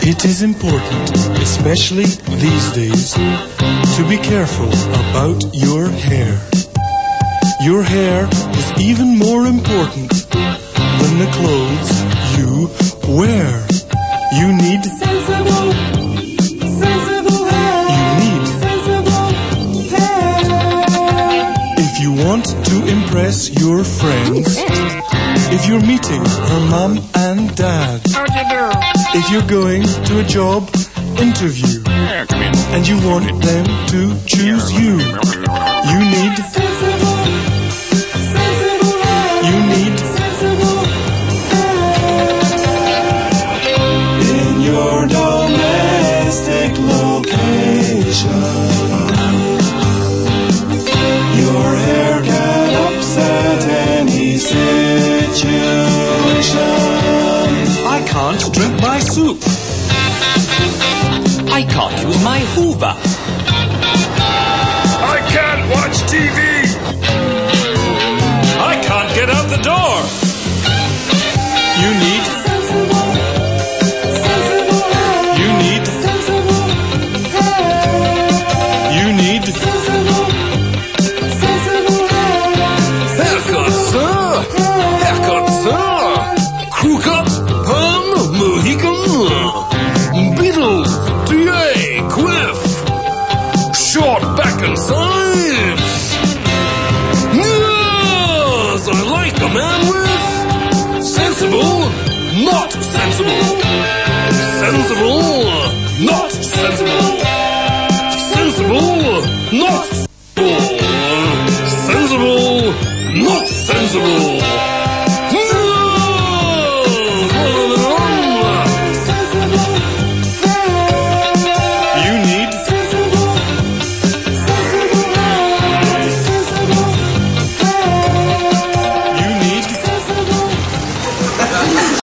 It is important, especially these days, to be careful about your hair. Your hair is even more important than the clothes you wear. You need sensible hair. You need sensible hair. If you want to impress your friends, if you're meeting her mom and dad, How'd you do? if you're going to a job interview, Yeah, come in. and you want them to choose you, you need sensible hair. You need sensible hair. In your domestic location, your hair can upset any situation. I can't drink my soup. I can't use my Hoover. I can't watch TV. I can't get out the door. You need Sensible hair. You need Sensible hair. You need Sensible hair. Haircut, sir. Haircut, sir. Crew cut, perm, Mohican, Beatles, DA, Quiff, short back and sides. Yes, I like a man with sensible, not sensible. Sensible, not sensible. Sensible, not sensible. Sensible, not sensible.